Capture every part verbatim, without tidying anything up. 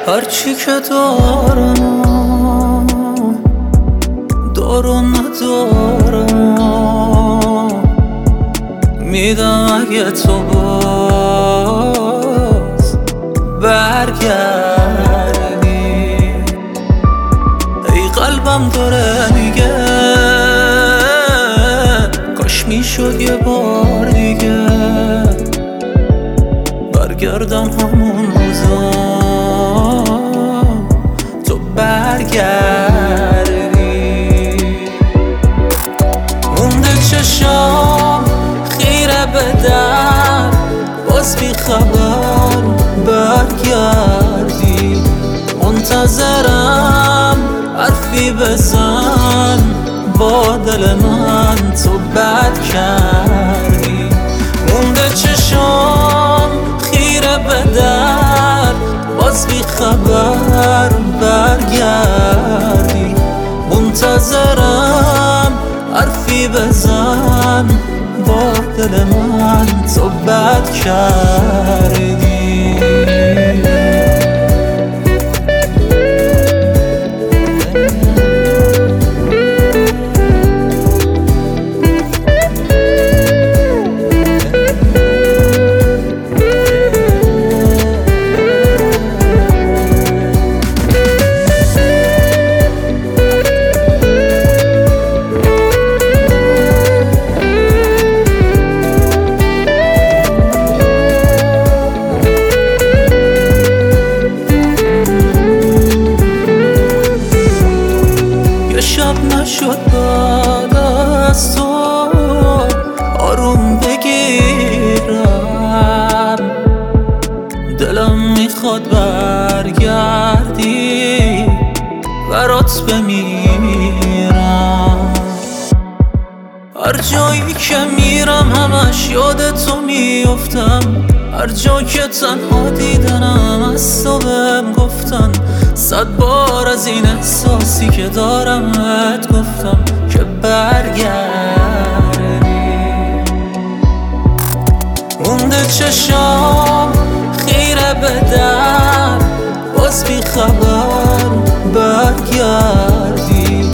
هرچی که دارم دارم ندارم میدم اگه تو باز برگردی. ای قلبم داره میگه کاش میشد یه بار دیگه برگردم همون روزا تو برگردی. مونده چشام خیره به در باز بی خبر برگردی. منتظرم حرفی بزن با دل من تو بد کردی. مونده چشام خیره به در باز بی خبر برگردی. منتظرم حرفی بزن با دل من تو بد کردی. نشد بعد از تو آروم بگیرم. دلم میخواد برگردی برات بمیرم. هر جایی که میرم همش یاد تو میفتم. هر جا که تنها دیدنم از تو بهم گفتن. صد بار از این احساسی که دارم بهت گفتم که برگردی. مونده چشام خیره به در باز بی خبر برگردی.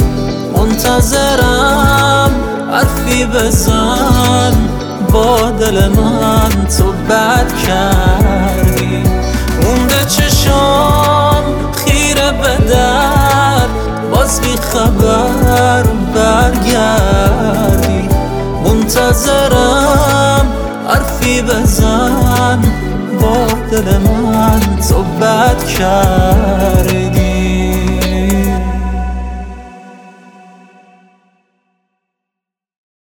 منتظرم حرفی بزن با دل من تو بد کردی. مونده چشام خیره به در باز بی خبر برگردی. منتظرم حرفی بزن با دل من تو بد کردی.